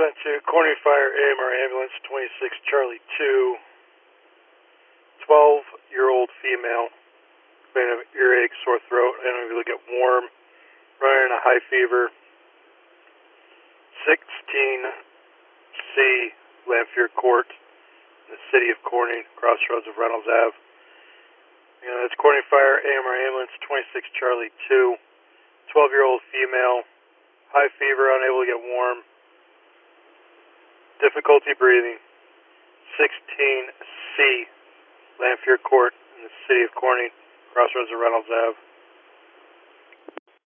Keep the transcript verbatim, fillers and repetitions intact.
sent to Corning Fire A M R Ambulance twenty-six Charlie two. twelve-year-old female, complaining of earache, sore throat, and able to get warm, running a high fever. sixteen C Lanphier Court, in the city of Corning, crossroads of Reynolds Avenue. You know, that's Corning Fire A M R Ambulance twenty-six Charlie two. twelve-year-old female, high fever, unable to get warm, difficulty breathing. sixteen C Lanphier Court in the city of Corning, crossroads of Reynolds Avenue.